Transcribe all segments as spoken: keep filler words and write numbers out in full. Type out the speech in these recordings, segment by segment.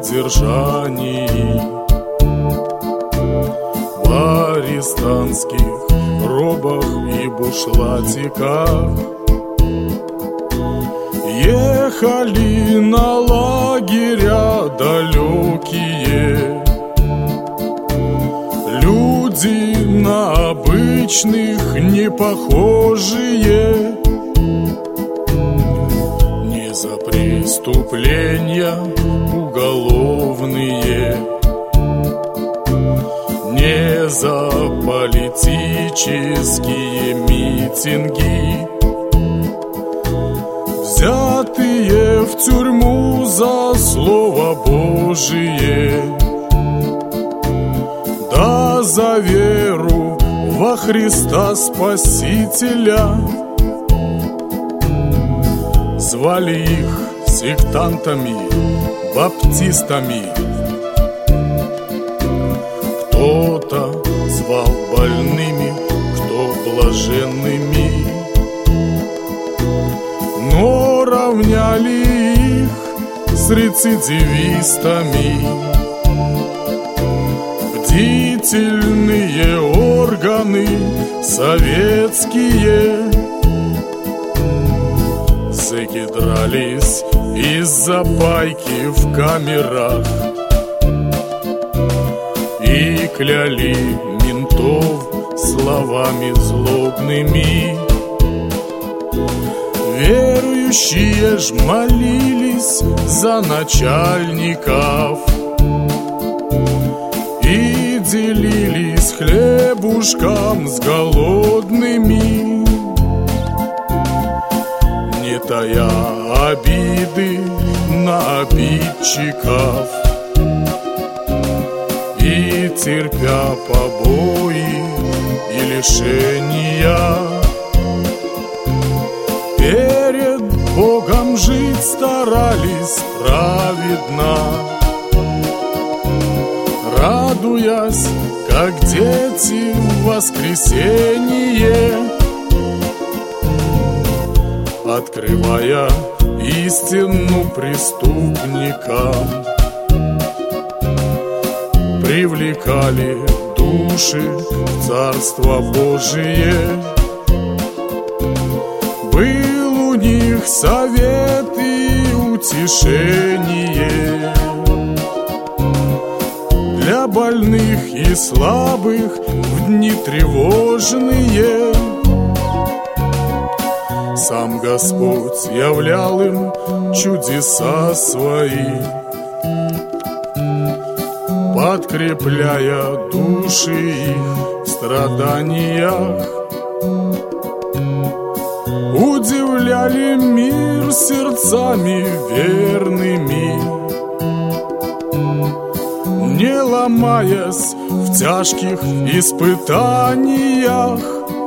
воздержании. В арестантских робах и бушлатиках ехали на лагеря далекие. Люди на обычных не похожие, не за преступления уголовные, не за политические митинги, взятые в тюрьму за Слово Божие, да за веру во Христа Спасителя. Звали их сектантами, баптистами. Кто-то звал больными, кто блаженными, но равняли их с рецидивистами. Бдительные органы советские закидрались из-за пайки в камерах и кляли ментов словами злобными. Верующие ж молились за начальников и делились хлебушком с голодными, не тая обиды на обидчиков и терпя побои и лишения. Перед Богом жить старались праведно, радуясь, как дети в воскресенье, открывая истину преступникам, привлекали души в Царство Божие. Был у них совет и утешение для больных и слабых в дни тревожные. Сам Господь являл им чудеса свои, подкрепляя души их в страданиях. Удивляли мир сердцами верными, не ломаясь в тяжких испытаниях.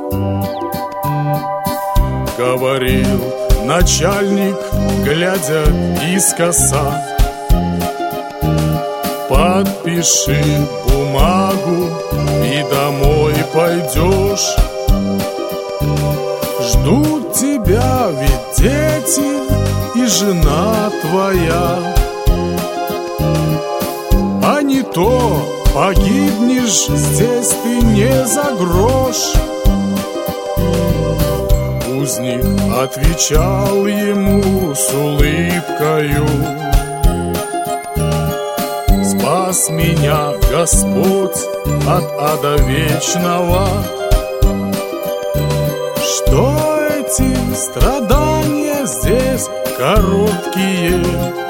Говорил начальник, глядя искоса: подпиши бумагу и домой пойдешь. Ждут тебя ведь дети и жена твоя, а не то погибнешь здесь ты не за грош. Узник отвечал ему с улыбкою: спас меня Господь от ада вечного. Что эти страдания здесь короткие,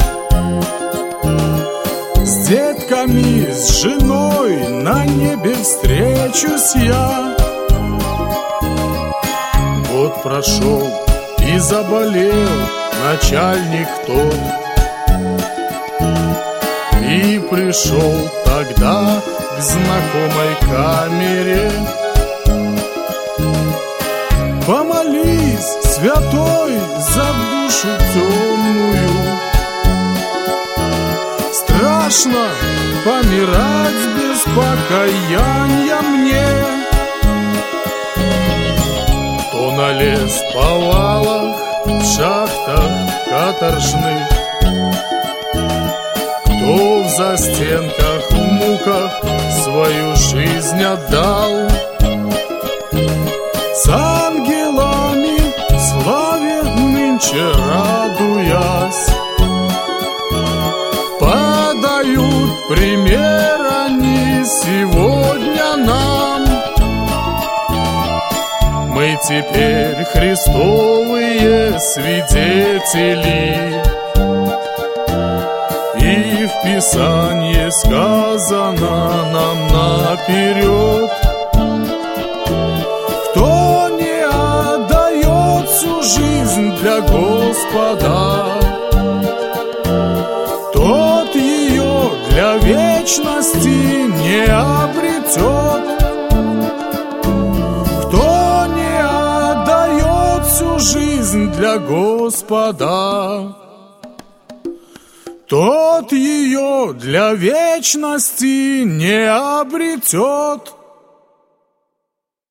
с детками, с женой на небе встречусь я. Год прошел и заболел начальник тот, и пришел тогда к знакомой камере. Помолись, святой, за душу темную. Страшно помирать без покаяния мне. Кто на лес повалах, в шахтах каторжных, кто в застенках, в муках свою жизнь отдал. С ангелами в славе нынче радуясь, подают пример они сегодня нам. Мы теперь христовые свидетели, и в Писании сказано нам наперед: кто не отдает всю жизнь для Господа, тот ее для вечности не обретет. Кто не отдает всю жизнь для Господа, тот ее для вечности не обретет.